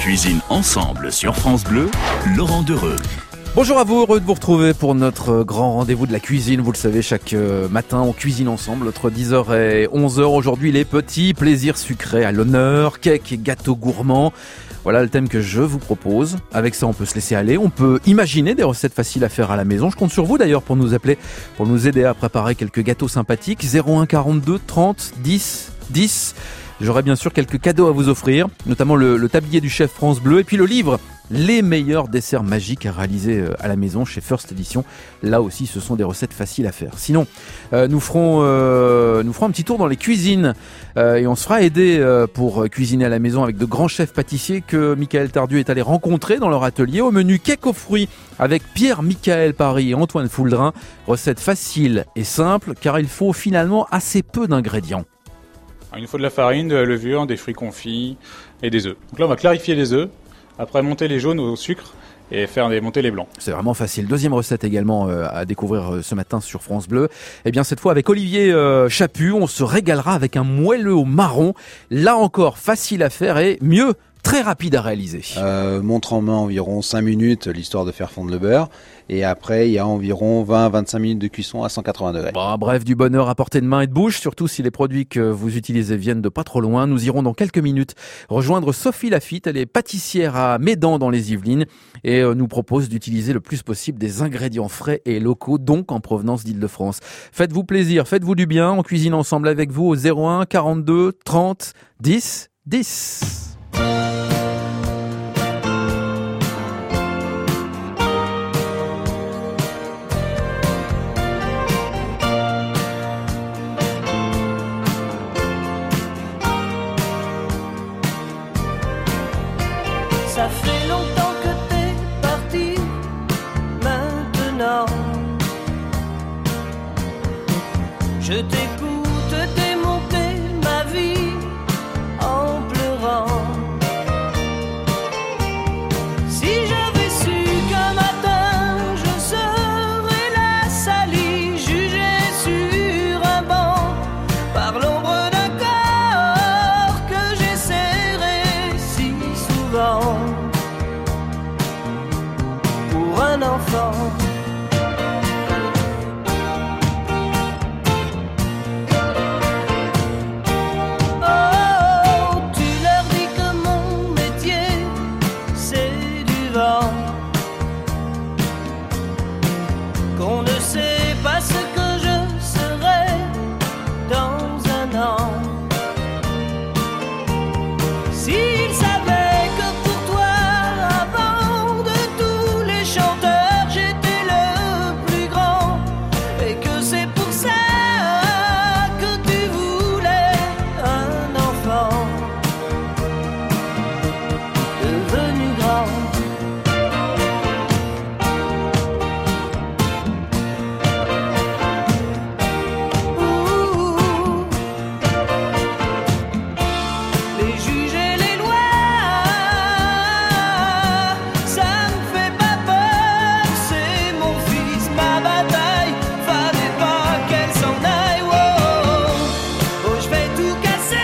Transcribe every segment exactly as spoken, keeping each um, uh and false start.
cuisine ensemble sur France Bleu, Laurent Dereux. Bonjour à vous, heureux de vous retrouver pour notre grand rendez-vous de la cuisine. Vous le savez, chaque matin, on cuisine ensemble entre dix heures et onze heures. Aujourd'hui, les petits plaisirs sucrés à l'honneur, cakes et gâteaux gourmands. Voilà le thème que je vous propose. Avec ça, on peut se laisser aller. On peut imaginer des recettes faciles à faire à la maison. Je compte sur vous d'ailleurs pour nous appeler, pour nous aider à préparer quelques gâteaux sympathiques. zéro un quarante-deux trente dix dix. J'aurai bien sûr quelques cadeaux à vous offrir, notamment le, le tablier du chef France Bleu et puis le livre Les meilleurs desserts magiques à réaliser à la maison chez First Edition. Là aussi, ce sont des recettes faciles à faire. Sinon, euh, nous ferons euh, nous ferons un petit tour dans les cuisines euh, et on se fera aider euh, pour cuisiner à la maison avec de grands chefs pâtissiers que Michael Tardieu est allé rencontrer dans leur atelier. Au menu cake aux fruits avec Pierre-Michael Paris et Antoine Fouldrin. Recette facile et simple car il faut finalement assez peu d'ingrédients. Il nous faut de la farine, de la levure, des fruits confits et des œufs. Donc là, on va clarifier les œufs, après monter les jaunes au sucre et faire des, monter les blancs. C'est vraiment facile. Deuxième recette également euh, à découvrir euh, ce matin sur France Bleu. Eh bien, cette fois avec Olivier euh, Chaput, on se régalera avec un moelleux au marron. Là encore, facile à faire et mieux, très rapide à réaliser. Euh, montre en main environ cinq minutes, l'histoire de faire fondre le beurre. Et après, il y a environ vingt à vingt-cinq minutes de cuisson à cent quatre-vingts degrés. Bon, bref, du bonheur à portée de main et de bouche, surtout si les produits que vous utilisez viennent de pas trop loin. Nous irons dans quelques minutes rejoindre Sophie Lafitte. Elle est pâtissière à Médan dans les Yvelines et nous propose d'utiliser le plus possible des ingrédients frais et locaux, donc en provenance d'Île-de-France. Faites-vous plaisir, faites-vous du bien. On cuisine ensemble avec vous au zéro un quarante-deux trente dix dix. Ça fait longtemps que t'es parti, maintenant je t'écoute démonter ma vie en pleurant. Si j'avais su qu'un matin je serais la salie, jugée sur un banc par l'ombre d'un corps que j'ai serré si souvent. Un enfant. Oh, tu leur dis que mon métier c'est du vent, qu'on ne sait pas ce que je serai dans un an. S'ils savaient que pour toi avant de tous les chanteurs, j'étais le plus grand et que c'est pour ça que tu voulais un enfant devenu grand. Ouh, les juges et les lois, ça me fait pas peur, c'est mon fils, ma bataille, fallait pas qu'elle s'en aille. Oh, oh, oh, je vais tout casser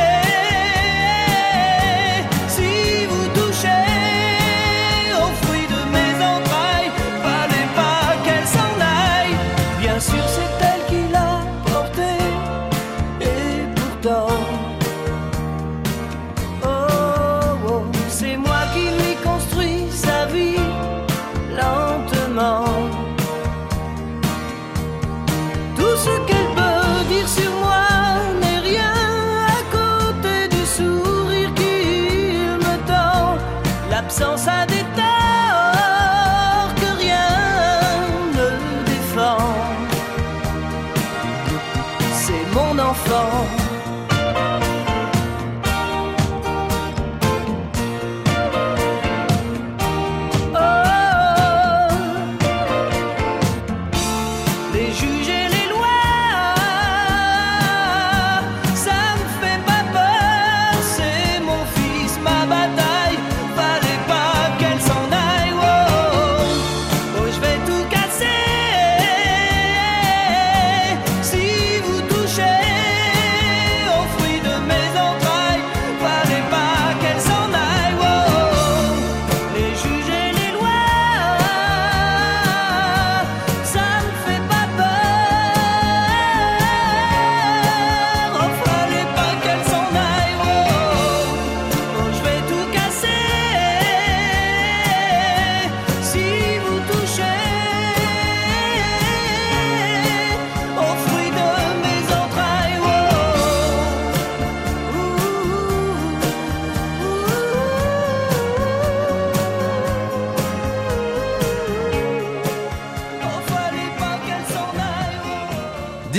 si vous touchez aux fruits de mes entrailles, fallait pas qu'elle s'en aille. Bien sûr c'est elle qui l'a porté et pourtant oh, oh, c'est moi qui lui construis sa vie lentement. Tout ce qu'elle peut dire sur moi n'est rien à côté du sourire qu'il me tend. L'absence a des torts que rien ne défend. C'est mon enfant. Oh, les juges et les lois, ça me fait pas peur, c'est mon fils, ma bataille, fallait pas qu'elle s'en aille. Oh, oh, oh, je vais tout casser si vous touchez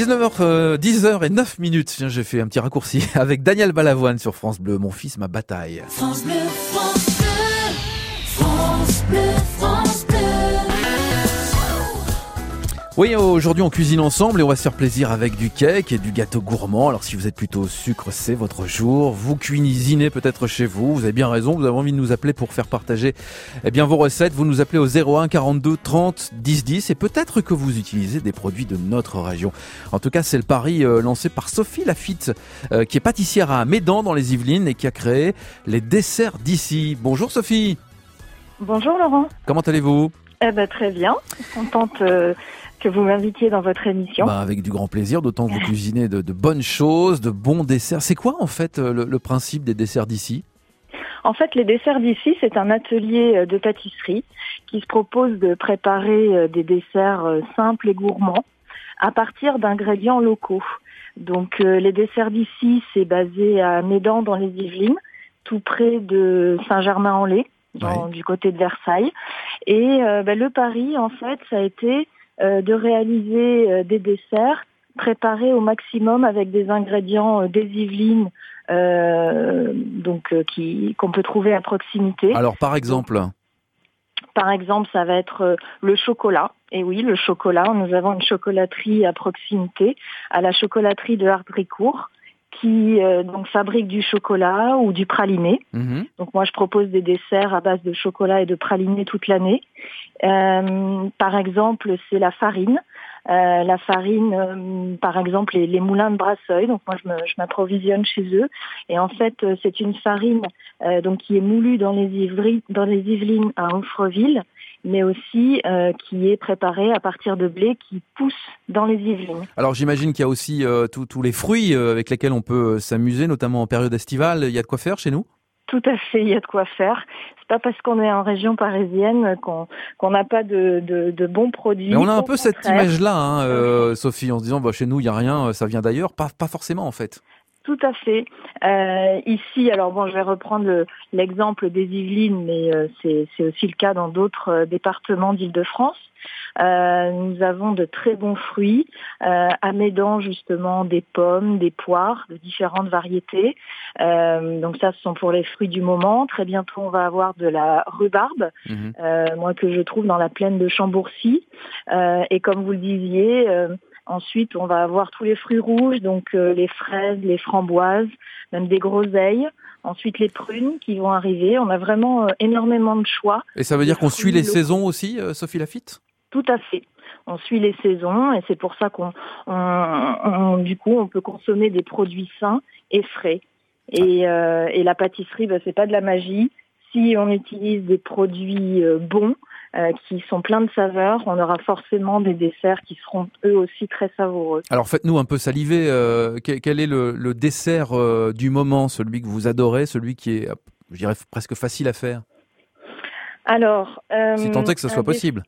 dix-neuf heures, euh, dix heures et neuf minutes. Tiens, j'ai fait un petit raccourci avec Daniel Balavoine sur France Bleu. Mon fils, ma bataille. France Bleu, France Bleu, France Bleu, France Bleu. Oui, aujourd'hui on cuisine ensemble et on va se faire plaisir avec du cake et du gâteau gourmand. Alors si vous êtes plutôt au sucre, c'est votre jour. Vous cuisinez peut-être chez vous, vous avez bien raison, vous avez envie de nous appeler pour faire partager eh bien, vos recettes. Vous nous appelez au zéro un quarante-deux trente dix dix et peut-être que vous utilisez des produits de notre région. En tout cas, c'est le pari euh, lancé par Sophie Lafitte, euh, qui est pâtissière à Médan dans les Yvelines et qui a créé les desserts d'ici. Bonjour Sophie. Bonjour Laurent. Comment allez-vous ? Eh ben, très bien, contente euh, que vous m'invitiez dans votre émission. Bah, avec du grand plaisir, d'autant que vous cuisinez de, de bonnes choses, de bons desserts. C'est quoi en fait le, le principe des desserts d'ici ? En fait, les desserts d'ici, c'est un atelier de pâtisserie qui se propose de préparer des desserts simples et gourmands à partir d'ingrédients locaux. Donc euh, les desserts d'ici, c'est basé à Médan dans les Yvelines, tout près de Saint-Germain-en-Laye, dans, Ouais. du côté de Versailles. Et euh, bah, le pari, en fait, ça a été euh, de réaliser euh, des desserts préparés au maximum avec des ingrédients euh, des Yvelines, euh, donc euh, qui qu'on peut trouver à proximité. Alors par exemple, Par exemple, ça va être euh, le chocolat. Et oui, le chocolat. Nous avons une chocolaterie à proximité, à la chocolaterie de Hardricourt, qui euh, donc fabrique du chocolat ou du praliné. mhm. Donc moi, je propose des desserts à base de chocolat et de praliné toute l'année. Euh, par exemple, c'est la farine. Euh, la farine, euh, par exemple, les, les moulins de Brasseuil. Donc moi, je, me, je m'approvisionne chez eux. Et en fait, euh, c'est une farine euh, donc qui est moulue dans les, Ivry, dans les Yvelines à Onfreville, mais aussi euh, qui est préparée à partir de blé qui pousse dans les Yvelines. Alors j'imagine qu'il y a aussi euh, tous tous les fruits euh, avec lesquels on peut euh, s'amuser, notamment en période estivale. Il y a de quoi faire chez nous ? Tout à fait, il y a de quoi faire. C'est pas parce qu'on est en région parisienne qu'on qu'on n'a pas de, de, de bons produits. Mais on a un Au peu cette contraire. image-là, hein, euh, Sophie, en se disant bah, chez nous il y a rien, euh, ça vient d'ailleurs. Pas, pas forcément en fait. Tout à fait. Euh, ici, alors bon, je vais reprendre le- l'exemple des Yvelines, mais euh, c'est c'est aussi le cas dans d'autres euh, départements d'Île-de-France. Euh, nous avons de très bons fruits. Euh, à Médan, justement, des pommes, des poires de différentes variétés. Euh, donc ça, ce sont pour les fruits du moment. Très bientôt, on va avoir de la rhubarbe, Mhm. euh, moi que je trouve dans la plaine de Chambourcy. Euh, et comme vous le disiez, euh, ensuite on va avoir tous les fruits rouges, donc euh, les fraises, les framboises, même des groseilles. Ensuite les prunes qui vont arriver. On a vraiment euh, énormément de choix. Et ça veut dire Les qu'on suit fruits les locaux. saisons aussi, euh, Sophie Lafitte ? Tout à fait. On suit les saisons et c'est pour ça qu'on, on- on- du coup, on peut consommer des produits sains et frais. Et, euh, et la pâtisserie, bah, c'est pas de la magie. Si on utilise des produits euh, bons, euh, qui sont pleins de saveurs, on aura forcément des desserts qui seront eux aussi très savoureux. Alors faites-nous un peu saliver. Euh, quel, quel est le, le dessert euh, du moment, celui que vous adorez, celui qui est, je dirais, presque facile à faire, Alors, euh, si tant est que ça un soit dess- possible.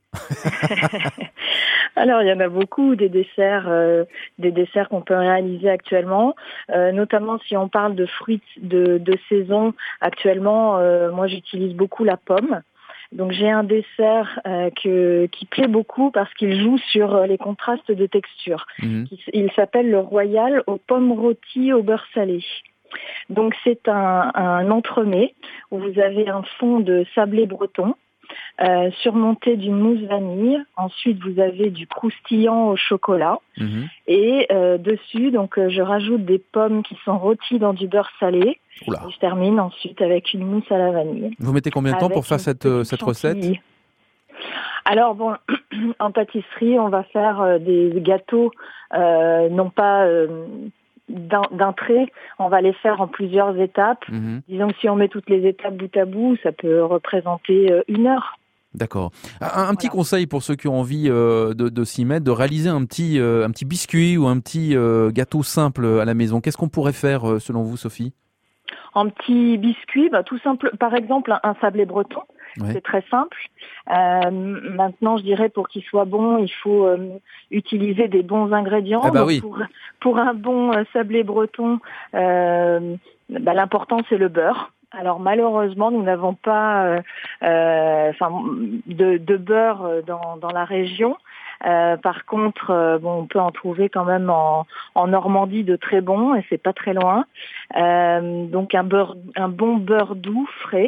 Alors, il y en a beaucoup des desserts, euh, des desserts qu'on peut réaliser actuellement, euh, notamment si on parle de fruits de, de saison. Actuellement, euh, moi, j'utilise beaucoup la pomme. Donc, j'ai un dessert euh, que, qui plaît beaucoup parce qu'il joue sur euh, les contrastes de texture. Mhm. Il, il s'appelle le Royal aux pommes rôties au beurre salé. Donc, c'est un, un entremets où vous avez un fond de sablé breton, Euh, surmonté d'une mousse vanille. Ensuite, vous avez du croustillant au chocolat. Mhm. Et euh, dessus, donc, euh, je rajoute des pommes qui sont rôties dans du beurre salé. Oula. Et je termine ensuite avec une mousse à la vanille. Vous mettez combien de temps Avec pour faire une cette, euh, petite cette recette ? chantilly. Alors bon, en pâtisserie, on va faire euh, des gâteaux, euh, non pas euh, d'un, d'un trait, on va les faire en plusieurs étapes. Mhm. Disons que si on met toutes les étapes bout à bout, ça peut représenter euh, une heure. D'accord. Un, un petit Voilà. conseil pour ceux qui ont envie euh, de, de s'y mettre, de réaliser un petit, euh, un petit biscuit ou un petit euh, gâteau simple à la maison. Qu'est-ce qu'on pourrait faire euh, selon vous, Sophie ? En petit biscuit, bah, tout simple, par exemple un, un sablé breton, Ouais. c'est très simple. Euh, maintenant, je dirais pour qu'il soit bon, il faut euh, utiliser des bons ingrédients. Ah bah Donc, oui. pour, pour un bon euh, sablé breton, euh, bah, l'important c'est le beurre. Alors malheureusement, nous n'avons pas euh, euh, enfin, de, de beurre dans, dans la région. Euh, par contre, euh, bon, on peut en trouver quand même en, en Normandie de très bons et c'est pas très loin. Euh, donc un beurre, un bon beurre doux frais.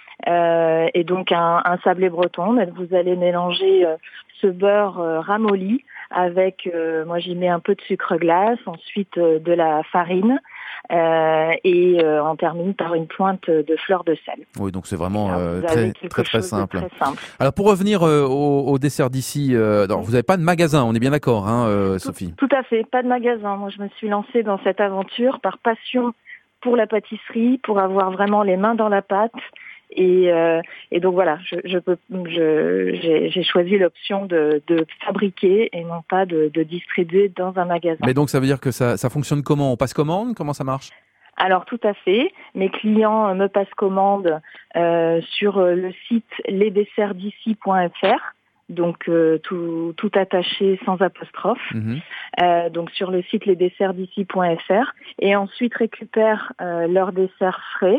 Euh, et donc un, un sablé breton. Donc vous allez mélanger euh, ce beurre euh, ramolli avec, euh, moi j'y mets un peu de sucre glace, ensuite euh, de la farine euh, et euh, on termine par une pointe de fleur de sel. Oui, donc c'est vraiment Alors, euh, vous très avez très quelque très chose de simple. très simple. Alors pour revenir euh, au, au dessert d'ici, euh, non, vous n'avez pas de magasin, on est bien d'accord, hein, euh, Sophie? Tout, tout à fait, pas de magasin. Moi je me suis lancée dans cette aventure par passion pour la pâtisserie, pour avoir vraiment les mains dans la pâte. Et, euh, et donc voilà, je, je peux, je, j'ai, j'ai choisi l'option de, de fabriquer et non pas de, de distribuer dans un magasin. Mais donc ça veut dire que ça, ça fonctionne comment? On passe commande? Comment ça marche? Alors tout à fait, mes clients me passent commande euh, sur le site les desserts d'ici point f r. Donc euh, tout, tout attaché sans apostrophe. Mmh. Euh, donc sur le site les desserts d'ici point f r et ensuite récupèrent euh, leurs desserts frais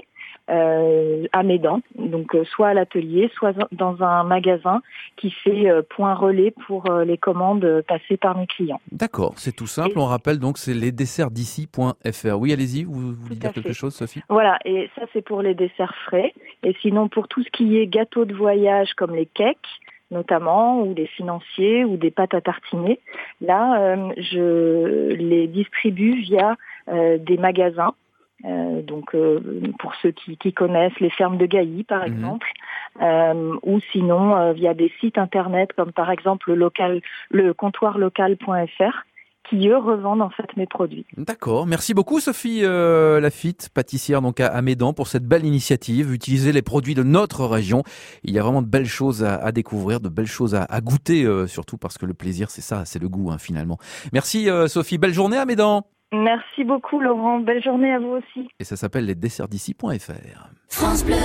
euh, à Médan, donc euh, soit à l'atelier, soit dans un magasin qui fait euh, point relais pour euh, les commandes passées par mes clients. D'accord, c'est tout simple. Et on rappelle donc c'est les desserts d'ici point f r. Oui, allez-y, vous voulez dire quelque chose, Sophie? Voilà, et ça c'est pour les desserts frais. Et sinon pour tout ce qui est gâteau de voyage comme les cakes notamment, ou des financiers, ou des pâtes à tartiner. Là, euh, je les distribue via euh, des magasins. Euh, donc, euh, pour ceux qui, qui connaissent les fermes de Gailly, par mmh. exemple, euh, ou sinon euh, via des sites internet comme par exemple le local, le comptoir local point f r. qui eux revendent en fait mes produits. D'accord, merci beaucoup Sophie euh, Lafitte, pâtissière donc à, à Médan pour cette belle initiative, utiliser les produits de notre région. Il y a vraiment de belles choses à, à découvrir, de belles choses à, à goûter euh, surtout parce que le plaisir c'est ça, c'est le goût hein, finalement. Merci euh, Sophie, belle journée à Médan. Merci beaucoup Laurent, belle journée à vous aussi. Et ça s'appelle les desserts d'ici point f r. France Bleu.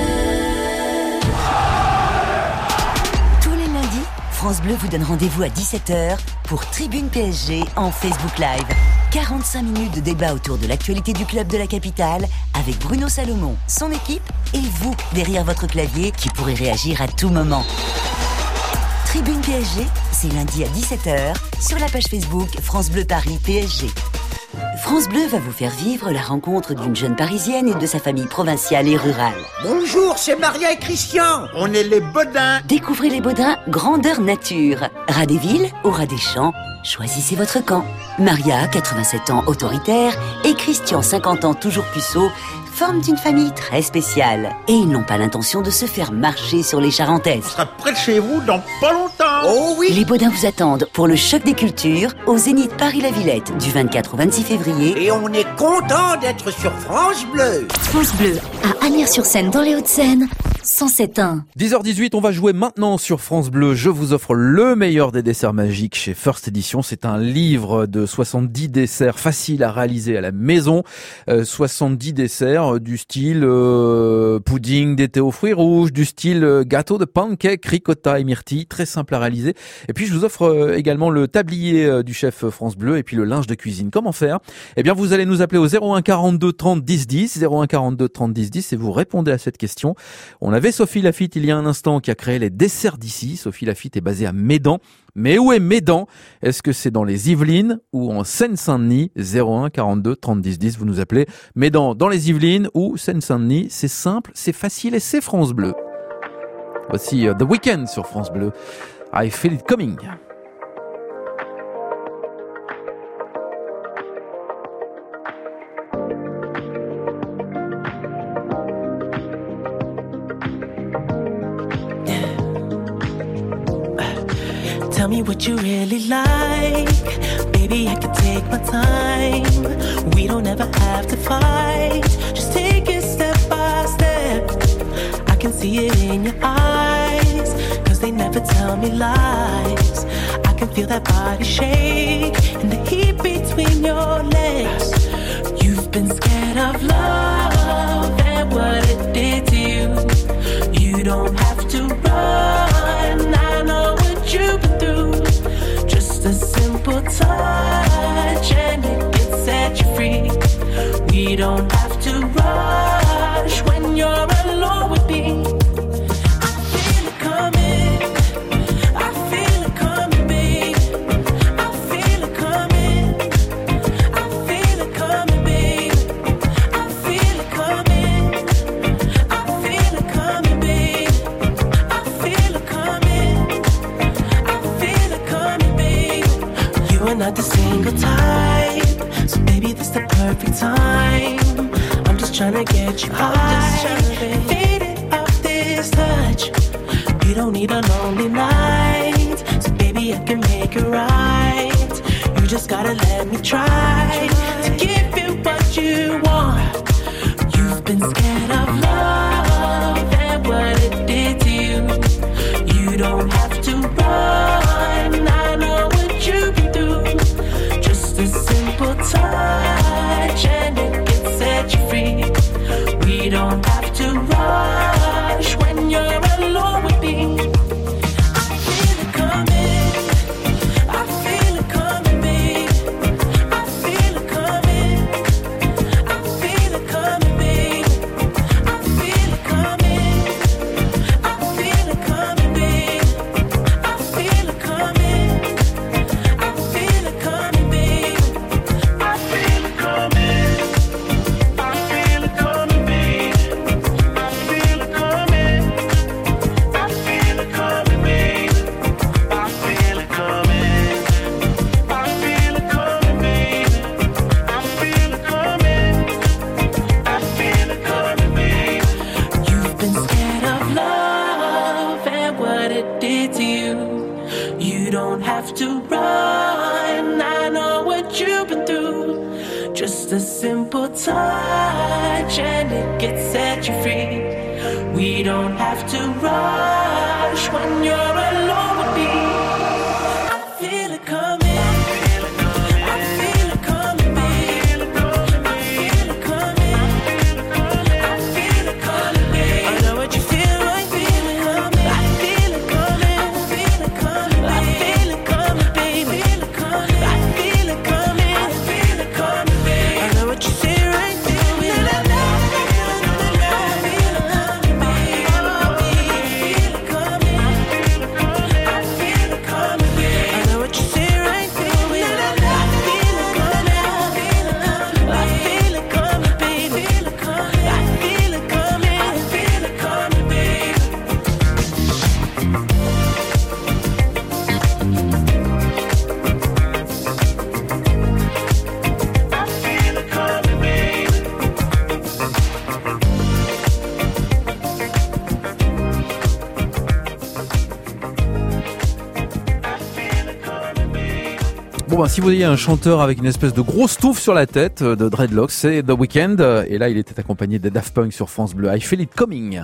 Tous les lundis, France Bleu vous donne rendez-vous à dix-sept heures pour Tribune P S G en Facebook Live. quarante-cinq minutes de débat autour de l'actualité du club de la capitale avec Bruno Salomon, son équipe et vous derrière votre clavier qui pourrez réagir à tout moment. Tribune P S G, c'est lundi à dix-sept heures sur la page Facebook France Bleu Paris P S G. France Bleu va vous faire vivre la rencontre d'une jeune Parisienne et de sa famille provinciale et rurale. Bonjour, c'est Maria et Christian. On est les Bodins. Découvrez les Bodins grandeur nature. Ras des villes ou ras des champs, choisissez votre camp. Maria, quatre-vingt-sept ans, autoritaire, et Christian, cinquante ans, toujours puceau, forment une famille très spéciale. Et ils n'ont pas l'intention de se faire marcher sur les Charentaises. On sera près de chez vous dans pas longtemps. Oh oui. Les Bodins vous attendent pour le choc des cultures au Zénith Paris-La-Villette du vingt-quatre au vingt-six février. Et on est content d'être sur France Bleu. France Bleu, à Agnières-sur-Seine dans les Hauts-de-Seine, cent sept un. dix heures dix-huit, on va jouer maintenant sur France Bleu. Je vous offre le meilleur des desserts magiques chez First Edition. C'est un livre de soixante-dix desserts faciles à réaliser à la maison. Euh, soixante-dix desserts du style euh, pudding d'été aux fruits rouges, du style euh, gâteau de pancake, ricotta et myrtille, très simple à réaliser. Et puis je vous offre euh, également le tablier euh, du chef France Bleu et puis le linge de cuisine. Comment faire? Eh bien vous allez nous appeler au zéro un quarante-deux trente dix dix, zéro un quarante-deux trente dix dix et vous répondez à cette question. On avait Sophie Lafitte il y a un instant qui a créé les desserts d'ici. Sophie Lafitte est basée à Médan. Mais où est Médan? Est-ce que c'est dans les Yvelines ou en Seine-Saint-Denis? Zéro un quarante-deux trente dix dix, vous nous appelez. Médan dans les Yvelines ou Seine-Saint-Denis, c'est simple, c'est facile et c'est France Bleu. Voici uh, The Weeknd sur France Bleu. I Feel It Coming. Tell me what you really like. Baby, I can take my time. We don't ever have to fight. Just take it step by step. I can see it in your eyes, cause they never tell me lies. I can feel that body shake and the heat between your legs. You've been scared of love and what it did to you. You don't have to run, I know what you've been through. Just a simple touch and it can set you free. We don't have to rush when you're alone with me. I feel it coming, I feel it coming, babe. time. I'm just trying to get you high. Fade it off this touch. You don't need a lonely night. So baby, I can make it right. You just gotta let me try to give you what you want. You've been scared of love and what it did to you. You don't have to run. I know what you can do. Just a simple touch and it can set you free. We don't have to rush when you're alone with me. I feel it coming. I feel it coming, babe. I feel it coming. I feel it coming, babe. I feel it coming. I feel it coming, babe. I feel it coming. I feel it coming, babe. I feel it coming. I feel it coming, babe. I feel it coming. I feel it coming, babe. I feel it coming. I feel it coming, babe. I feel it coming. I feel it coming, babe. You've been scared of love and what it did to you. You don't have to run. I know what you've been through. Just a simple touch and it gets set you free. We don't have to rush when you're alone with me. I feel it coming. I feel it coming, babe. I feel it coming. I feel it coming, babe. I know what you feel right. Feel it coming. I feel it coming. I feel it coming. I feel it coming, baby. I feel it coming. I feel it coming, babe. I know what you say right. Feel it. I feel it coming, babe. I feel it coming. I feel it coming, babe. I know what you say right. Feel it. I feel it coming. I feel it coming, baby. I feel it coming. I feel it coming, babe. I feel it coming, babe. Bon ben, si vous voyez un chanteur avec une espèce de grosse touffe sur la tête, euh, de dreadlocks, c'est The Weeknd. Et là, il était accompagné des Daft Punk sur France Bleu. I Feel It Coming.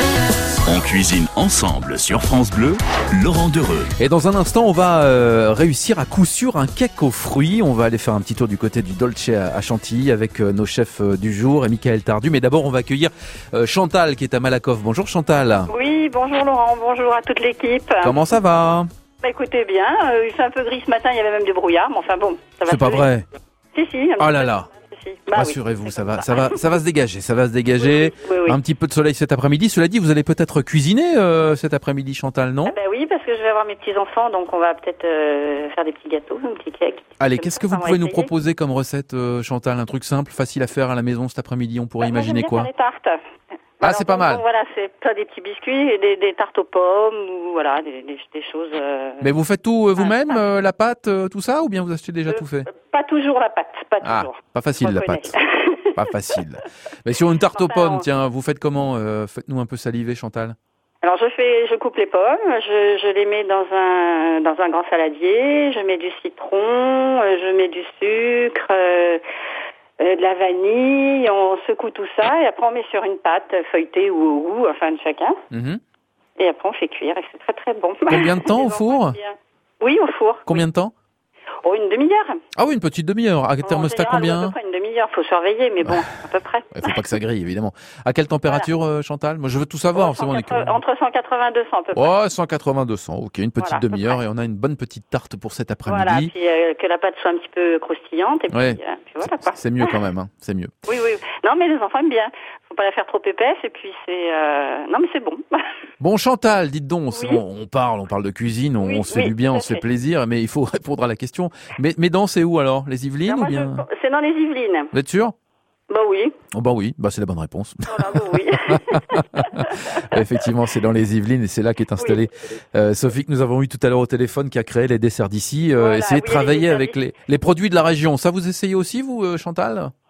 On cuisine ensemble sur France Bleu, Laurent Dereux. Et dans un instant, on va euh, réussir à coup sûr un cake aux fruits. On va aller faire un petit tour du côté du Dolce à, à Chantilly avec euh, nos chefs euh, du jour et Michael Tardu. Mais d'abord, on va accueillir euh, Chantal qui est à Malakoff. Bonjour Chantal. Oui, bonjour Laurent, bonjour à toute l'équipe. Comment ça va? Bah écoutez bien, euh, il fait un peu gris ce matin, il y avait même du brouillard, mais enfin bon, ça va. C'est pas se vrai. Si, si. Oh là là. Si, si. Bah, Rassurez-vous, oui. ça va, ça va, ça va se dégager, ça va se dégager. Oui, oui, oui. Un petit peu de soleil cet après-midi. Cela dit, vous allez peut-être cuisiner euh, cet après-midi, Chantal, non? Ah bah oui, parce que je vais avoir mes petits-enfants, donc on va peut-être euh, faire des petits gâteaux, un petit cake. Allez, qu'est-ce que vous Enfin, on va pouvez nous essayer. proposer comme recette, euh, Chantal? Un truc simple, facile à faire à la maison cet après-midi, on pourrait Bah, moi, imaginer j'aime bien quoi? faire des tartes. Ah, Alors, c'est pas donc, mal. donc, voilà, c'est pas des petits biscuits, et des, des tartes aux pommes, ou voilà, des, des, des choses... euh, Mais vous faites tout euh, vous-même, euh, la pâte, euh, tout ça, ou bien vous achetez déjà tout fait? Pas toujours la pâte, pas Ah, toujours. pas facile Je la reconnais. pâte. Pas facile. Mais sur une tarte aux Enfin, pommes, on- tiens, vous faites comment? euh, Faites-nous un peu saliver, Chantal. Alors je fais, je coupe les pommes, je, je les mets dans un dans un grand saladier, je mets du citron, euh, je mets du sucre, euh, euh, de la vanille, on secoue tout ça et après on met sur une pâte feuilletée ou au goût, enfin de chacun. Mhm. Et après on fait cuire et c'est très très bon. Combien de temps Les au enfants four? aiment bien. Oui, au four. Combien de temps? Oh, une demi-heure. Ah oui, une petite demi-heure. À En thermostat général, À combien? peu près une demi-heure, faut surveiller, mais bon, à peu près. Il faut pas que ça grille, évidemment. À quelle température, euh, Chantal? Moi, je veux tout savoir. c'est bon, on est Entre, entre cent quatre-vingts et deux cents à peu près. Oh, cent quatre-vingts à deux cents. Ok, une petite Voilà, à peu demi-heure près. et on a une bonne petite tarte pour cet Voilà, après-midi. puis euh, que la pâte soit un petit peu croustillante et puis, Ouais. euh, puis voilà quoi. C'est mieux quand même, hein. C'est mieux. Oui, oui. Non, mais les enfants aiment bien. Faut pas la faire trop épaisse et puis c'est... Euh... Non, mais c'est bon. Bon, Chantal, dites donc, Oui. on, on parle, on parle de cuisine, on, Oui, on se fait oui, du bien, tout à on se fait fait. plaisir, mais il faut répondre à la question. Mais, mais dans, c'est où alors? Les Yvelines Alors, ou moi, bien? je- C'est dans les Yvelines. Vous êtes sûr? Bah oui. Oh bah oui, bah c'est la bonne réponse. Voilà, bah oui. Effectivement, c'est dans les Yvelines et c'est là qu'est installée euh, Sophie que nous avons eu tout à l'heure au téléphone qui a créé les desserts d'ici. Euh, Voilà, essayez de oui, les travailler desserts avec d'ici. les, les produits de la région. Ça vous essayez aussi, vous, euh, Chantal?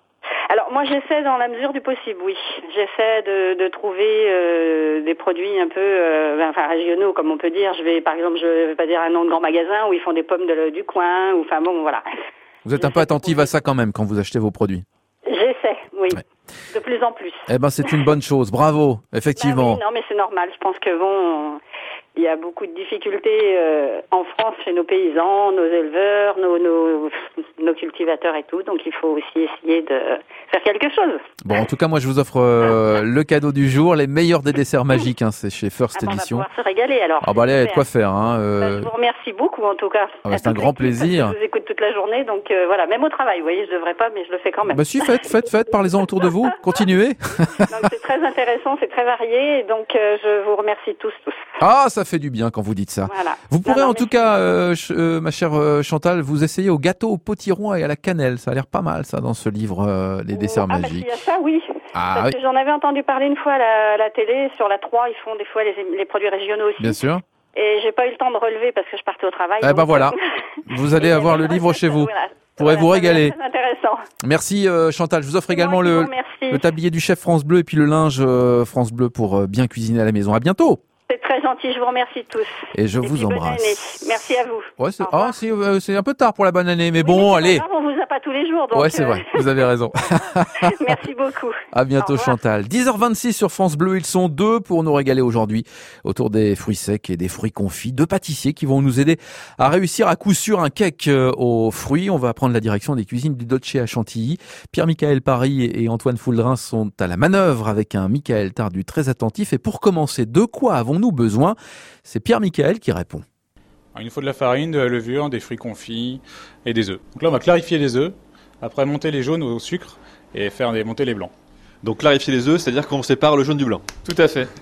Alors moi j'essaie dans la mesure du possible, oui. J'essaie de, de trouver euh, des produits un peu euh, enfin régionaux, comme on peut dire. Je vais par exemple, je vais pas dire un nom de grand magasin où ils font des pommes de, du coin, ou enfin bon voilà. Vous êtes un peu attentive à ça quand même quand vous achetez vos produits. J'essaie, oui. Ouais. De plus en plus. Eh ben c'est une bonne chose, bravo, effectivement. Bah oui, non mais c'est normal, je pense que bon, il y a beaucoup de difficultés euh, en France chez nos paysans, nos éleveurs, nos, nos, nos cultivateurs et tout, donc il faut aussi essayer de faire quelque chose. Bon, en tout cas, moi je vous offre euh, le cadeau du jour, les meilleurs des desserts magiques, hein, c'est chez First Ah, Edition. on va pouvoir se régaler alors. Ah bah allez, Super. de quoi faire. Hein, euh... Bah, je vous remercie beaucoup en tout cas. Ah bah, c'est un grand plaisir. Je vous écoute toute la journée, donc euh, voilà, même au travail, vous voyez, je devrais pas, mais je le fais quand même. Bah si, faites, faites, faites, parlez-en autour de vous, continuez. Donc c'est très intéressant, c'est très varié, donc euh, je vous remercie tous, tous. Ah, ça fait du bien quand vous dites ça. Voilà. Vous pourrez Non, non, en tout cas, euh, ch- euh, ma chère euh, Chantal, vous essayer au gâteau au potiron et à la cannelle. Ça a l'air pas mal ça dans ce livre, euh, les desserts Ah, bah, magiques. s'il y a ça, oui. Ah, Parce oui. que j'en avais entendu parler une fois à la, à la télé, sur la trois, ils font des fois les, les produits régionaux aussi. Bien sûr. Et j'ai pas eu le temps de relever parce que je partais au travail. Eh ben donc, voilà, euh, vous allez avoir le livre chez vous. Voilà. Vous pourrez Voilà, vous ça va être régaler. Très intéressant. Merci euh, Chantal, je vous offre C'est également moi qui le, vous remercie. le tablier du chef France Bleu et puis le linge euh, France Bleu pour euh, bien cuisiner à la maison. À bientôt. C'est très gentil, je vous remercie tous. Et je Et vous puis, bonne embrasse. année. Merci à vous. Ouais, c'est, Au revoir. ah, c'est, euh, c'est un peu tard pour la bonne année, mais Oui, bon, mais c'est allez. pas grave, on vous a pas tous les jours, donc. Ouais, c'est euh, vrai, vous avez raison. Merci beaucoup. À bientôt Au revoir. Chantal. dix heures vingt-six sur France Bleu, ils sont deux pour nous régaler aujourd'hui autour des fruits secs et des fruits confits. Deux pâtissiers qui vont nous aider à réussir à coup sûr un cake euh, aux fruits. On va prendre la direction des cuisines du Dolce à Chantilly. Pierre-Michaël Paris et Antoine Fouldrin sont à la manœuvre avec un Michael Tardu très attentif. Et pour commencer, de quoi avons-nous besoin ? C'est Pierre-Michaël qui répond. Alors, il nous faut de la farine, de la levure, des fruits confits et des œufs. Donc là, on va clarifier les œufs, après monter les jaunes au sucre et faire des, monter les blancs. Donc clarifier les œufs, c'est-à-dire qu'on sépare le jaune du blanc. Tout à fait.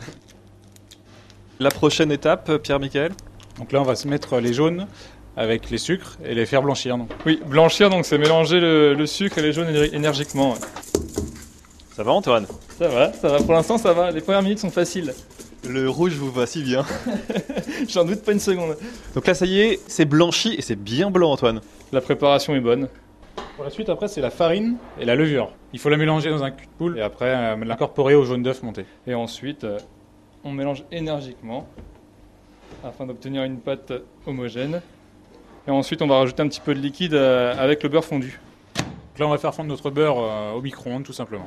La prochaine étape, Pierre-Michaël ? Donc là, on va se mettre les jaunes avec les sucres et les faire blanchir. Donc. Oui, blanchir, donc c'est mélanger le, le sucre et les jaunes éner- énergiquement. Ouais. Ça va Antoine ? Ça va, ça va. Pour l'instant, ça va. Les premières minutes sont faciles. Le rouge vous va si bien. J'en doute pas une seconde. Donc là, ça y est, c'est blanchi et c'est bien blanc Antoine. La préparation est bonne. Pour la suite, après, c'est la farine et la levure. Il faut la mélanger dans un cul de poule et après euh, l'incorporer au jaune d'œuf monté. Et ensuite, euh, on mélange énergiquement afin d'obtenir une pâte homogène. Et ensuite, on va rajouter un petit peu de liquide euh, avec le beurre fondu. Donc là, on va faire fondre notre beurre euh, au micro-ondes, tout simplement.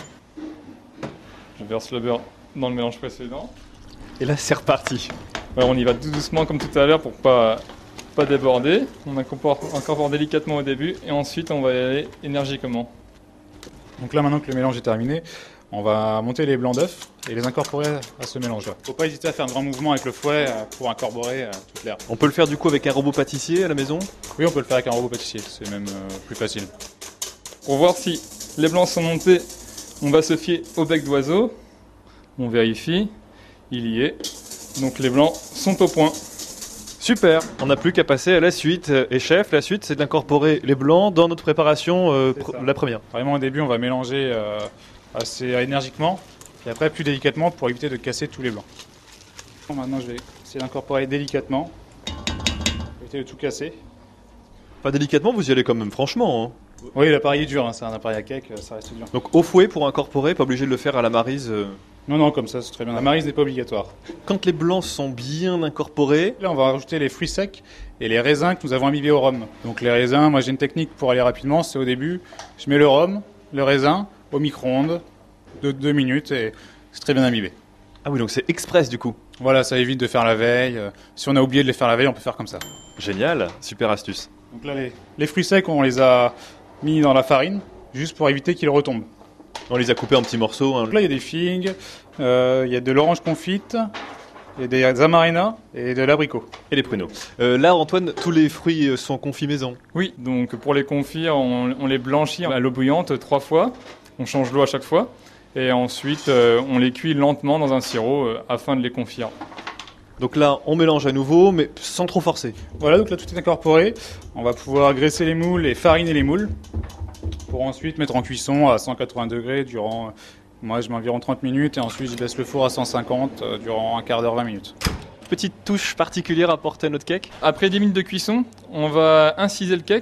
Je verse le beurre dans le mélange précédent. Et là, c'est reparti. Ouais, on y va tout doucement comme tout à l'heure pour pas, pas déborder. On incorpore, incorpore délicatement au début et ensuite on va y aller énergiquement. Donc là, maintenant que le mélange est terminé, on va monter les blancs d'œufs et les incorporer à ce mélange-là. Faut pas hésiter à faire un grand mouvement avec le fouet euh, pour incorporer euh, toute l'air. On peut le faire du coup avec un robot pâtissier à la maison ? Oui, on peut le faire avec un robot pâtissier, c'est même euh, plus facile. Pour voir si les blancs sont montés, on va se fier au bec d'oiseau. On vérifie, il y est. Donc les blancs sont au point. Super, on n'a plus qu'à passer à la suite. Et chef, la suite, c'est d'incorporer les blancs dans notre préparation, euh, pr- la première. Vraiment au début, on va mélanger euh, assez énergiquement, et après plus délicatement pour éviter de casser tous les blancs. Bon, maintenant, je vais essayer d'incorporer délicatement, pour éviter de tout casser. Pas délicatement, vous y allez quand même franchement. Hein. Oui, l'appareil est dur, hein, c'est un appareil à cake, ça reste dur. Donc au fouet pour incorporer, pas obligé de le faire à la maryse. euh. Non, non, comme ça, c'est très bien. La maryse n'est pas obligatoire. Quand les blancs sont bien incorporés, Là, on va rajouter les fruits secs et les raisins que nous avons imbibés au rhum. Donc les raisins, moi j'ai une technique pour aller rapidement, c'est au début, je mets le rhum, le raisin au micro-ondes de deux minutes et c'est très bien imbibé. Ah oui, donc c'est express du coup. Voilà, ça évite de faire la veille. Si on a oublié de les faire la veille, on peut faire comme ça. Génial, super astuce. Donc là, les, les fruits secs, on les a mis dans la farine, juste pour éviter qu'ils retombent. On les a coupés en petits morceaux. Hein. Donc là, il y a des figues, euh, il y a de l'orange confite, il y a des amarena et de l'abricot. Et les pruneaux. Euh, là, Antoine, tous les fruits sont confits maison. Oui, donc pour les confire, on, on les blanchit à l'eau bouillante trois fois. On change l'eau à chaque fois. Et ensuite, euh, on les cuit lentement dans un sirop euh, afin de les confire. Donc là, on mélange à nouveau, mais sans trop forcer. Voilà, donc là, tout est incorporé. On va pouvoir graisser les moules et fariner les moules pour ensuite mettre en cuisson à cent quatre-vingts degrés durant, moi je mets environ trente minutes et ensuite je baisse le four à cent cinquante euh, durant un quart d'heure, vingt minutes. Petite touche particulière à apporter à notre cake. Après dix minutes de cuisson, on va inciser le cake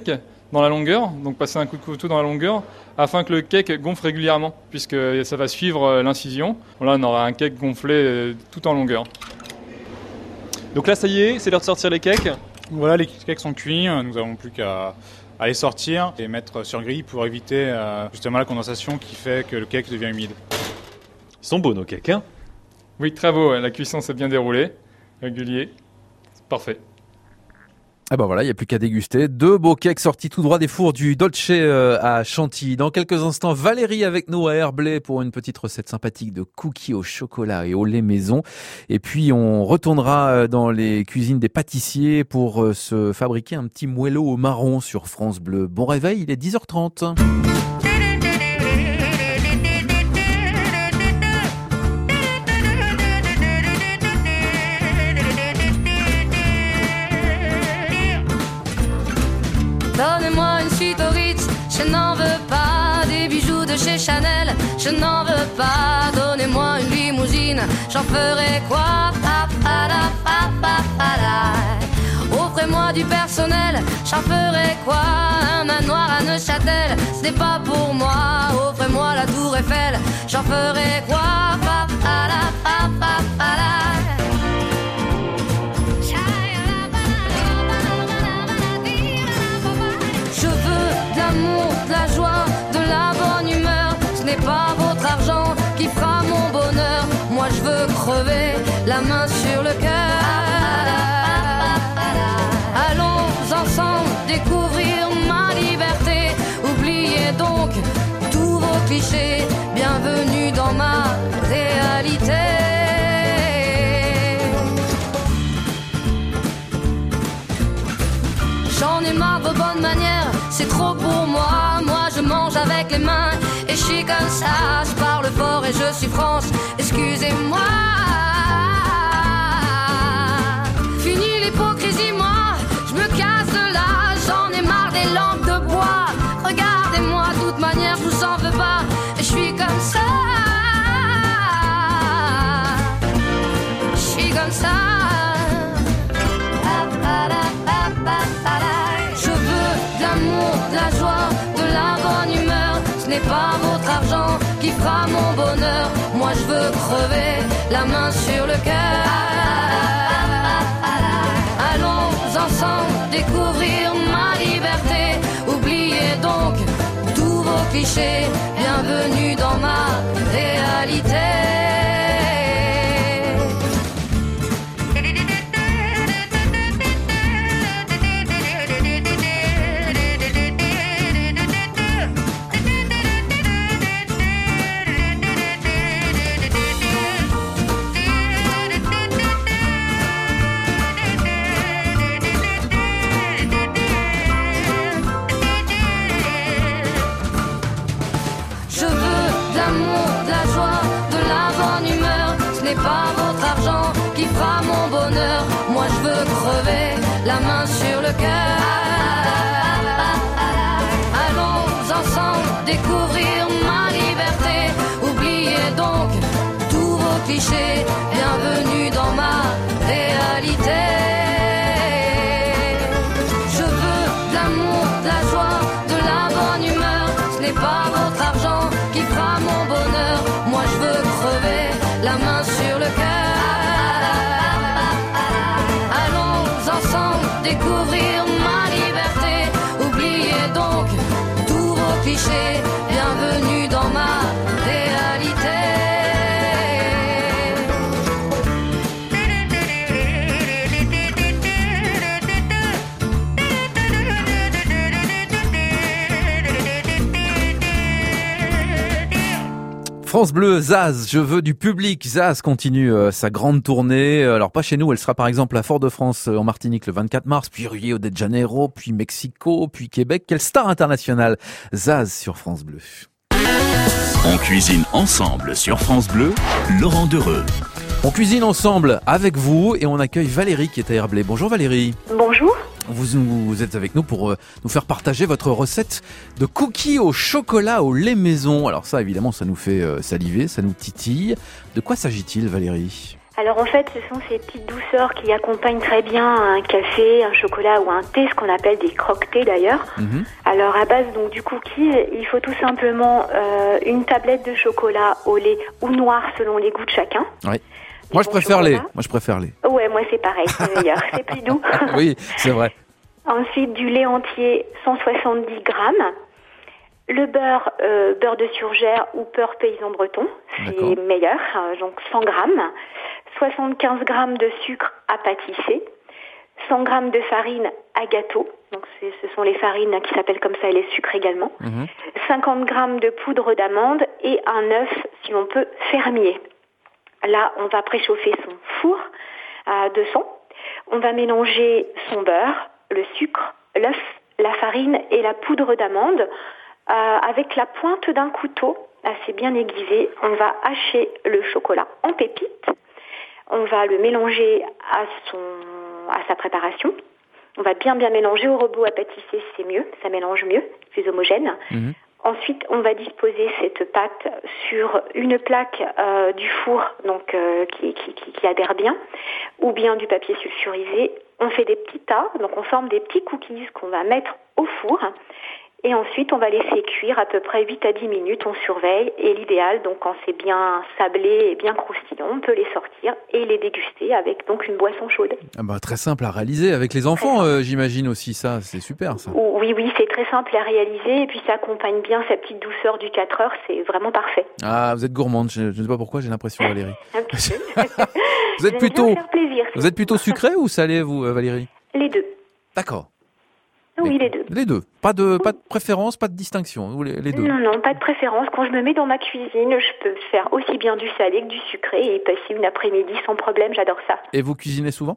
dans la longueur, donc passer un coup de couteau dans la longueur, afin que le cake gonfle régulièrement, puisque ça va suivre l'incision. Là, on aura un cake gonflé tout en longueur. Donc là, ça y est, c'est l'heure de sortir les cakes. Voilà, les cakes sont cuits, nous n'avons plus qu'à à les sortir et mettre sur grille pour éviter euh, justement la condensation qui fait que le cake devient humide. Ils sont beaux nos cakes, hein? Oui, très beau, la cuisson s'est bien déroulée, régulier, c'est parfait. Ah ben voilà, il n'y a plus qu'à déguster. Deux beaux cakes sortis tout droit des fours du Dolce euh, à Chantilly. Dans quelques instants, Valérie avec nous à Herblay pour une petite recette sympathique de cookies au chocolat et au lait maison. Et puis on retournera dans les cuisines des pâtissiers pour euh, se fabriquer un petit moelleux au marron sur France Bleu. Bon réveil, il est dix heures trente. Donnez-moi une suite au Ritz, je n'en veux pas. Des bijoux de chez Chanel, je n'en veux pas. Donnez-moi une limousine, j'en ferai quoi? Pa, pa, la, pa, pa, pa, la. Offrez-moi du personnel, j'en ferai quoi? Un manoir à Neuchâtel, ce n'est pas pour moi. Offrez-moi la tour Eiffel, j'en ferai quoi? Pa, pa, la, pa, pa, pa, la. De la joie, de la bonne humeur, ce n'est pas votre argent qui fera mon bonheur. Moi je veux crever la main sur le cœur. Allons ensemble découvrir ma liberté. Oubliez donc tous vos clichés. Bienvenue dans ma réalité. J'en ai marre de vos bonnes manières, c'est trop pour moi. Moi je mange avec les mains et je suis comme ça. Je parle fort et je suis France, excusez-moi. Fini l'hypocrisie, moi, je me casse de là. J'en ai marre des lampes de bois. Regardez-moi, de toute manière je vous en veux pas. Et je suis comme ça. Je suis comme ça. De la joie, de la bonne humeur, ce n'est pas votre argent qui fera mon bonheur. Moi je veux crever la main sur le cœur. Allons ensemble découvrir ma liberté. Oubliez donc tous vos clichés. Bienvenue dans ma réalité. Pas votre argent qui fera mon bonheur. Moi je veux crever la main sur le cœur. Allons ensemble découvrir ma liberté. Oubliez donc tous vos clichés. Bienvenue dans ma réalité. Je veux de l'amour, de la joie, de la bonne humeur. Ce n'est pas votre argent qui fera mon bonheur. Moi je veux crever la main sur le cœur. Allons ensemble découvrir ma liberté. Oubliez donc tous vos clichés. Bienvenue dans ma réalité. France Bleu, Zaz, je veux du public. Zaz continue euh, sa grande tournée. Alors pas chez nous, elle sera par exemple à Fort-de-France euh, en Martinique le vingt-quatre mars, puis Rio de Janeiro, puis Mexico, puis Québec. Quelle star internationale. Zaz sur France Bleu. On cuisine ensemble sur France Bleu, Laurent Dereux. On cuisine ensemble avec vous et on accueille Valérie qui est à Herblay. Bonjour Valérie. Bonjour. Vous, vous êtes avec nous pour euh, nous faire partager votre recette de cookies au chocolat au lait maison. Alors ça, évidemment, ça nous fait euh, saliver, ça nous titille. De quoi s'agit-il, Valérie ? Alors en fait, ce sont ces petites douceurs qui accompagnent très bien un café, un chocolat ou un thé, ce qu'on appelle des croque-thés d'ailleurs. Mmh. Alors à base donc du cookie, il faut tout simplement euh, une tablette de chocolat au lait ou noir selon les goûts de chacun. Oui. Moi je préfère les. Moi je préfère les. Ouais, moi c'est pareil, c'est meilleur, c'est plus doux. Oui, c'est vrai. Ensuite du lait entier, cent soixante-dix grammes. Le beurre, euh, beurre de surgère ou beurre paysan breton, c'est D'accord. meilleur, euh, donc cent grammes. soixante-quinze grammes de sucre à pâtisser. cent grammes de farine à gâteau, donc c'est, ce sont les farines qui s'appellent comme ça et les sucres également. Mmh. cinquante grammes de poudre d'amande et un œuf, si on peut, fermier. Là, on va préchauffer son four à deux cents. On va mélanger son beurre, le sucre, l'œuf, la farine et la poudre d'amande euh, avec la pointe d'un couteau assez bien aiguisé. On va hacher le chocolat en pépites. On va le mélanger à son, à sa préparation. On va bien bien mélanger au robot à pâtisser, c'est mieux, ça mélange mieux, plus homogène. Mmh. Ensuite, on va disposer cette pâte sur une plaque euh, du four, donc euh, qui, qui, qui, qui adhère bien, ou bien du papier sulfurisé. On fait des petits tas, donc on forme des petits cookies qu'on va mettre au four. Et ensuite, on va laisser cuire à peu près huit à dix minutes, on surveille. Et l'idéal, donc quand c'est bien sablé et bien croustillant, on peut les sortir et les déguster avec donc une boisson chaude. Ah bah, très simple à réaliser avec les enfants, euh, j'imagine aussi ça, c'est super ça. Oui, oui, c'est très simple à réaliser et puis ça accompagne bien sa petite douceur du quatre heures, c'est vraiment parfait. Ah, vous êtes gourmande, je ne sais pas pourquoi, j'ai l'impression Valérie. Un petit peu. Vous êtes plutôt, faire plaisir, vous êtes plutôt sucré ou salé vous Valérie? Les deux. D'accord. Oui, les deux. Les deux. Pas de, pas de préférence, pas de distinction. Les, les deux. Non, non, pas de préférence. Quand je me mets dans ma cuisine, je peux faire aussi bien du salé que du sucré et passer une après-midi sans problème. J'adore ça. Et vous cuisinez souvent?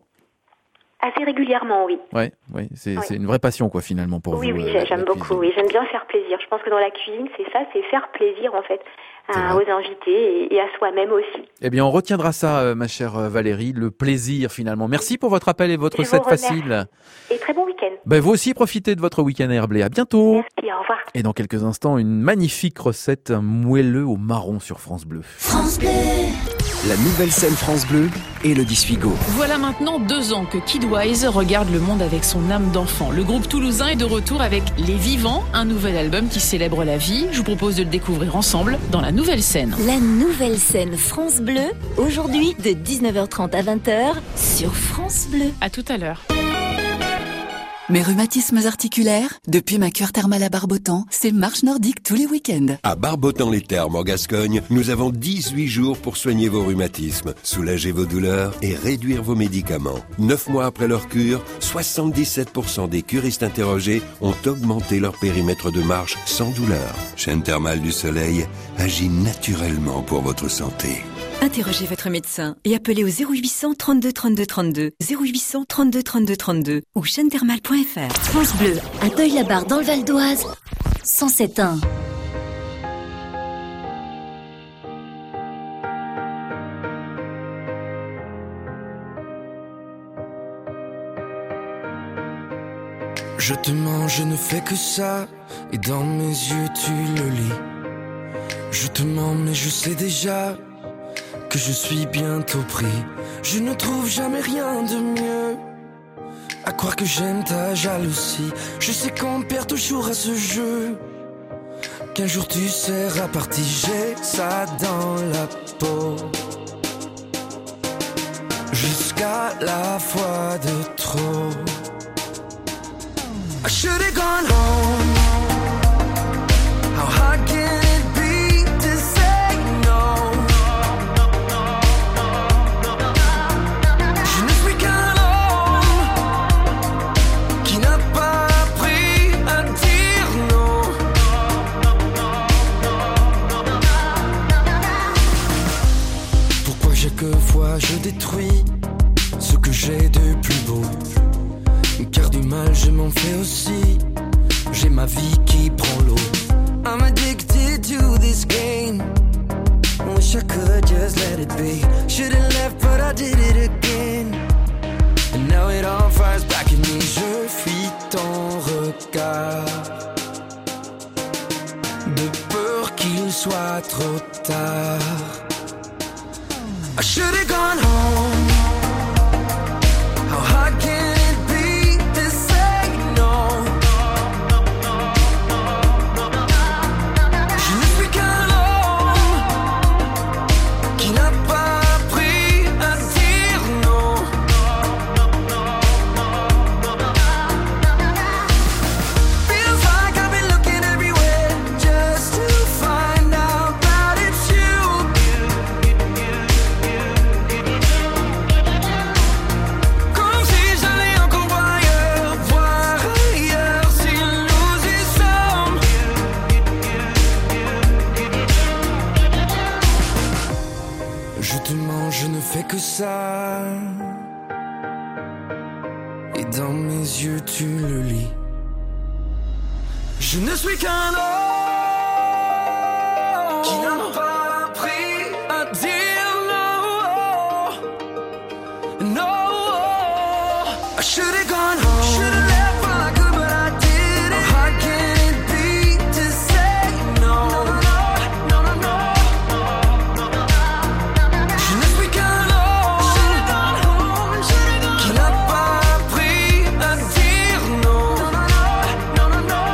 Assez régulièrement, oui. Ouais, ouais, c'est, oui. c'est une vraie passion, quoi, finalement, pour oui, vous. Oui, oui, euh, j'aime beaucoup. cuisine. Oui, j'aime bien faire plaisir. Je pense que dans la cuisine, c'est ça, c'est faire plaisir, en fait, à, aux invités et, et à soi-même aussi. Eh bien, on retiendra ça, euh, ma chère Valérie, le plaisir, finalement. Merci pour votre appel et votre Je recette facile. Et très bon week-end. Ben, vous aussi, profitez de votre week-end herblé. À bientôt. Merci, au revoir. Et dans quelques instants, une magnifique recette, un moelleux au marron sur France Bleu. France Bleu. La nouvelle scène France Bleu et le Disfigo. Voilà maintenant deux ans que Kidwise regarde le monde avec son âme d'enfant. Le groupe toulousain est de retour avec Les Vivants, un nouvel album qui célèbre la vie. Je vous propose de le découvrir ensemble dans la nouvelle scène. La nouvelle scène France Bleu, aujourd'hui de dix-neuf heures trente à vingt heures sur France Bleu. À tout à l'heure. Mes rhumatismes articulaires, depuis ma cure thermale à Barbotan, c'est marche nordique tous les week-ends. À Barbotan-les-Thermes en Gascogne, nous avons dix-huit jours pour soigner vos rhumatismes, soulager vos douleurs et réduire vos médicaments. Neuf mois après leur cure, soixante-dix-sept pour cent des curistes interrogés ont augmenté leur périmètre de marche sans douleur. Chaîne thermale du soleil agit naturellement pour votre santé. Interrogez votre médecin et appelez au zéro huit cents trente-deux trente-deux trente-deux, zéro huit cents trente-deux trente-deux trente-deux ou chaîne thermale point f r. France Bleu, à Deuil-la-Barre dans le Val d'Oise, cent sept un. Je te mens, je ne fais que ça, et dans mes yeux tu le lis. Je te mens, mais je sais déjà que je suis bientôt pris. Je ne trouve jamais rien de mieux, à croire que j'aime ta jalousie. Je sais qu'on perd toujours à ce jeu, qu'un jour tu seras parti. J'ai ça dans la peau, jusqu'à la fois de trop. I should've gone home. How hard can it be to say no? Je ne suis qu'un homme qui n'a pas appris à dire non. Pourquoi chaque fois je détruis ce que j'ai de plus beau? Car du mal je m'en fais aussi. J'ai ma vie qui prend l'eau. I'm addicted to this game. Wish I could just let it be. Should've left but I did it again. And now it all fires back at me. Je fuis ton regard, de peur qu'il soit trop tard. I should have gone home. How hard can it be to say no? Je ne suis qu'un homme qui n'a pas appris à dire non. Feels like I've been looking everywhere just to find out that it's you. Comme si j'allais encore voir ailleurs, voir ailleurs si nous y sommes. Je te mens, je ne fais que ça. Et dans mes yeux tu le lis. Je ne suis qu'un homme qui n'a pas appris à dire non. No, I should have gone home. Should have left while I could, but I didn't. How hard can it be to say no? No, no, no. Je ne suis qu'un homme qui n'a pas appris à dire non. No, no, no.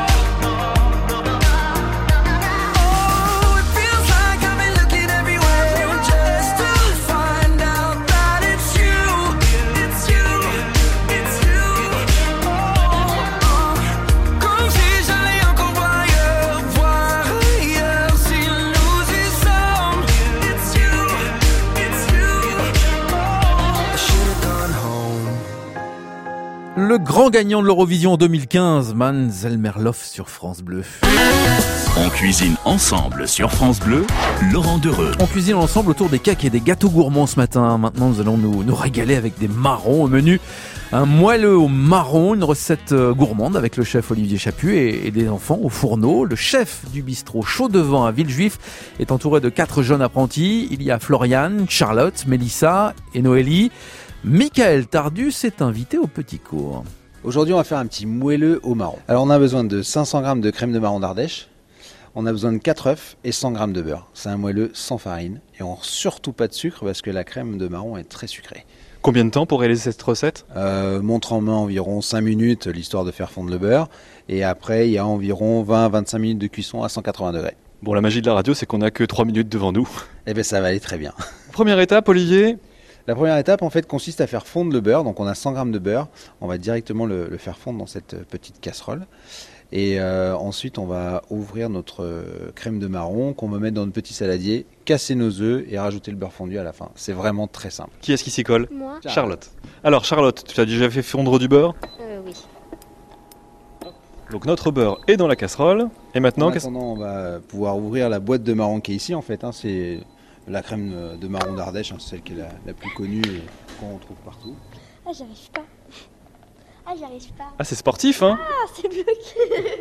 Oh, it feels like I've been looking everywhere just to find out that it's you. It's you. It's you. Oh, oh. Comme si j'allais encore voir ailleurs, voir ailleurs si nous y sommes. It's you. It's you. Oh, I should have gone home. Le grand gagnant de l'Eurovision deux mille quinze, Man Zelmerlöw sur France Bleu. On cuisine ensemble sur France Bleu, Laurent Dereux. On cuisine ensemble autour des cakes et des gâteaux gourmands ce matin. Maintenant, nous allons nous, nous régaler avec des marrons au menu. Un moelleux au marron, une recette euh, gourmande avec le chef Olivier Chaput et, et des enfants au fourneau. Le chef du bistrot Chaudevant à Villejuif est entouré de quatre jeunes apprentis. Il y a Floriane, Charlotte, Mélissa et Noélie. Michael Tardus est invité au petit cours. Aujourd'hui, on va faire un petit moelleux au marron. Alors, on a besoin de cinq cents grammes de crème de marron d'Ardèche. On a besoin de quatre œufs et cent grammes de beurre. C'est un moelleux sans farine. Et on surtout pas de sucre parce que la crème de marron est très sucrée. Combien de temps pour réaliser cette recette? Euh, montre en main environ cinq minutes, l'histoire de faire fondre le beurre. Et après, il y a environ vingt à vingt-cinq minutes de cuisson à cent quatre-vingts degrés. Bon, la magie de la radio, c'est qu'on n'a que trois minutes devant nous. Eh bien, ça va aller très bien. Première étape, Olivier. La première étape, en fait, consiste à faire fondre le beurre. Donc, on a cent grammes de beurre. On va directement le, le faire fondre dans cette petite casserole. Et euh, ensuite, on va ouvrir notre euh, crème de marron qu'on va mettre dans notre petit saladier, casser nos œufs et rajouter le beurre fondu à la fin. C'est vraiment très simple. Qui est-ce qui s'y colle? Moi. Charlotte. Alors, Charlotte, tu as déjà fait fondre du beurre? Euh, oui. Donc, notre beurre est dans la casserole. Et maintenant, En qu'est-ce... attendant, on va pouvoir ouvrir la boîte de marron qui est ici, en fait. Hein, c'est la crème de marron d'Ardèche, hein, c'est celle qui est la, la plus connue et qu'on trouve partout. Ah, j'y arrive pas. Ah, j'y arrive pas. Ah, c'est sportif, hein? Ah, c'est bloqué.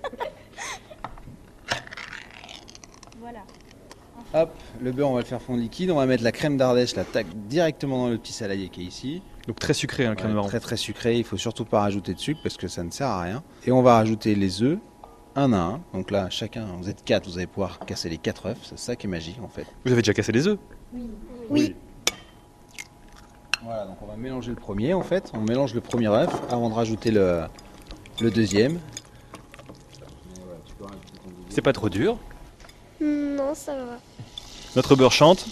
Voilà. Hop, le beurre, on va le faire fondre liquide. On va mettre la crème d'Ardèche, la tac, directement dans le petit saladier qui est ici. Donc très sucré, hein, crème de Ouais, marron. Très très sucré, il faut surtout pas rajouter de sucre parce que ça ne sert à rien. Et on va rajouter les œufs, un à un. Donc là, chacun, vous êtes quatre, vous allez pouvoir casser les quatre œufs. C'est ça qui est magique en fait. Vous avez déjà cassé les œufs? Oui. Oui. Voilà, donc on va mélanger le premier en fait. On mélange le premier œuf avant de rajouter le, le deuxième. C'est pas trop dur. Non, ça va. Notre beurre chante.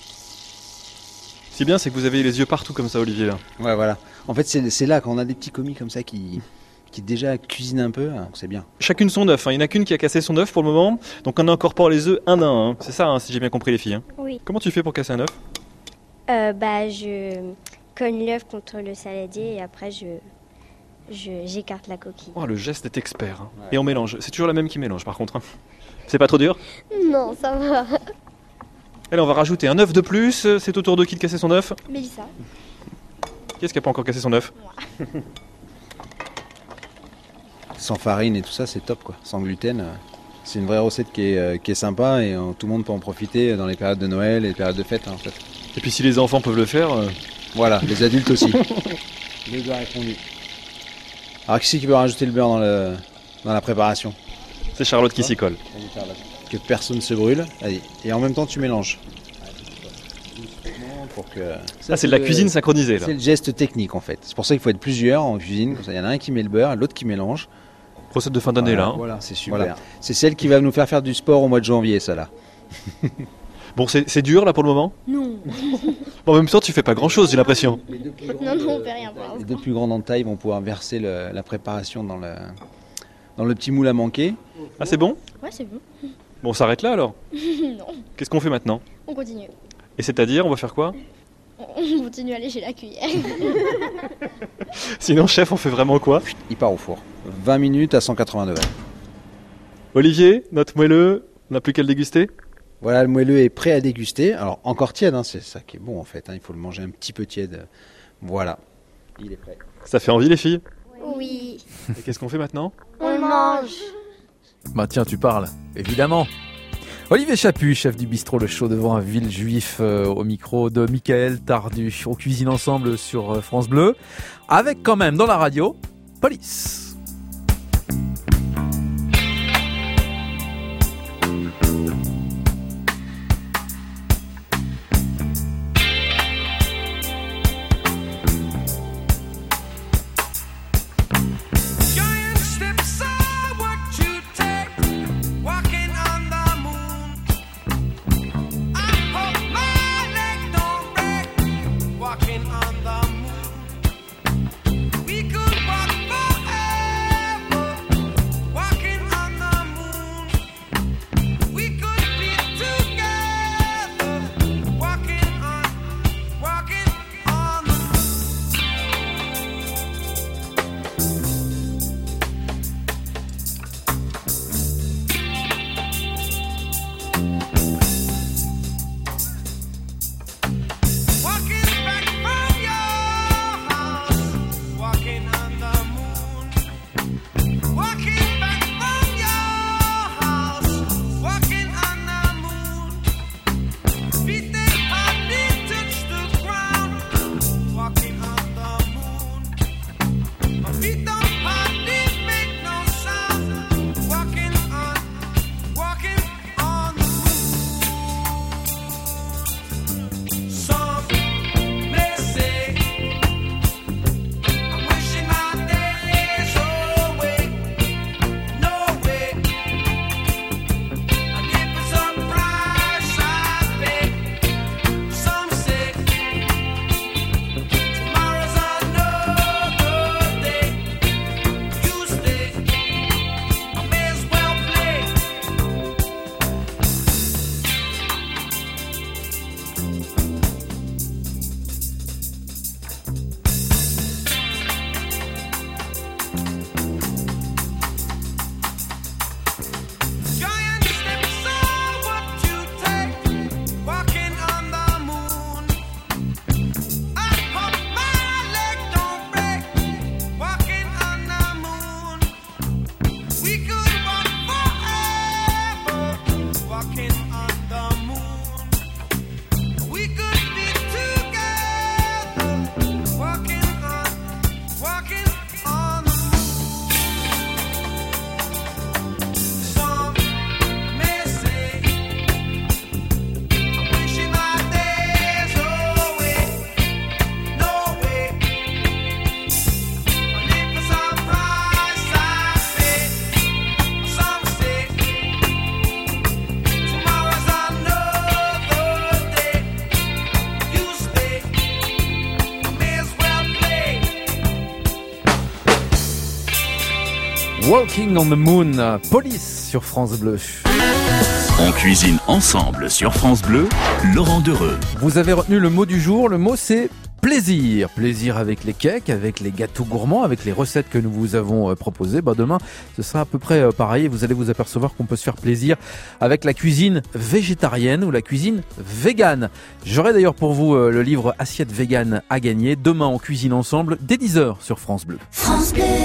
Ce qui est bien, c'est que vous avez les yeux partout comme ça, Olivier. Là. Ouais, voilà. En fait, c'est c'est là quand on a des petits commis comme ça qui, qui déjà cuisinent un peu, hein, c'est bien. Chacune son œuf. Hein. Il n'y en a qu'une qui a cassé son œuf pour le moment. Donc on incorpore les œufs un à un. Hein. C'est ça, hein, si j'ai bien compris les filles. Hein. Oui. Comment tu fais pour casser un œuf? Euh, bah, je cogne l'œuf contre le saladier et après je, je j'écarte la coquille. Oh, le geste est expert. Hein. Ouais. Et on mélange. C'est toujours la même qui mélange par contre. Hein. C'est pas trop dur? Non, ça va. Allez, on va rajouter un œuf de plus. C'est au tour de qui de casser son œuf? Mélissa. Qui est-ce qui n'a pas encore cassé son œuf? Moi. Sans farine et tout ça, c'est top quoi. Sans gluten. Euh, c'est une vraie recette qui est, euh, qui est sympa et euh, tout le monde peut en profiter dans les périodes de Noël et les périodes de fête hein, en fait. Et puis si les enfants peuvent le faire... Euh... Voilà, les adultes aussi. Le beurre est fondu. Alors qui c'est qui veut rajouter le beurre dans, le, dans la préparation? C'est Charlotte qui s'y colle. Que personne ne se brûle. Allez. Et en même temps tu mélanges. pour que. Ça, ah, c'est de la le, cuisine synchronisée là. C'est le geste technique en fait. C'est pour ça qu'il faut être plusieurs en cuisine. Comme ça, il y en a un qui met le beurre, l'autre qui mélange. Recette de fin d'année voilà, là. Hein. Voilà, c'est super. Voilà. C'est celle qui va nous faire faire du sport au mois de janvier, ça là. Bon, c'est, c'est dur là pour le moment ? Non. Bon, en même temps, tu fais pas grand chose, j'ai l'impression. Non, non, on fait rien pour l'instant. Les deux plus grandes en taille vont pouvoir verser le, la préparation dans le, dans le petit moule à manquer. Ah, c'est bon ? Ouais, c'est bon. Bon, on s'arrête là alors ? Non. Qu'est-ce qu'on fait maintenant ? On continue. Et c'est-à-dire, on va faire quoi ? On continue à lécher la cuillère. Sinon, chef, on fait vraiment quoi ? Il part au four. vingt minutes à cent quatre-vingts degrés. Olivier, notre moelleux, on n'a plus qu'à le déguster ? Voilà, le moelleux est prêt à déguster. Alors, encore tiède, hein, c'est ça qui est bon en fait. Hein, il faut le manger un petit peu tiède. Voilà, il est prêt. Ça fait envie les filles ? Oui. Et qu'est-ce qu'on fait maintenant ? On le mange. Bah tiens, tu parles, évidemment. Olivier Chaput, chef du bistrot Le Chaud devant à Villejuif, euh, au micro de Michael Tardu. On cuisine ensemble sur euh, France Bleu, avec quand même dans la radio, Police. Walking on the Moon, Police sur France Bleu. On cuisine ensemble sur France Bleu, Laurent Dereux. Vous avez retenu le mot du jour, le mot c'est plaisir. Plaisir avec les cakes, avec les gâteaux gourmands, avec les recettes que nous vous avons proposées. Bah demain, ce sera à peu près pareil et vous allez vous apercevoir qu'on peut se faire plaisir avec la cuisine végétarienne ou la cuisine végane. J'aurai d'ailleurs pour vous le livre Assiette végane à gagner. Demain, on cuisine ensemble dès dix heures sur France Bleu. France Bleu.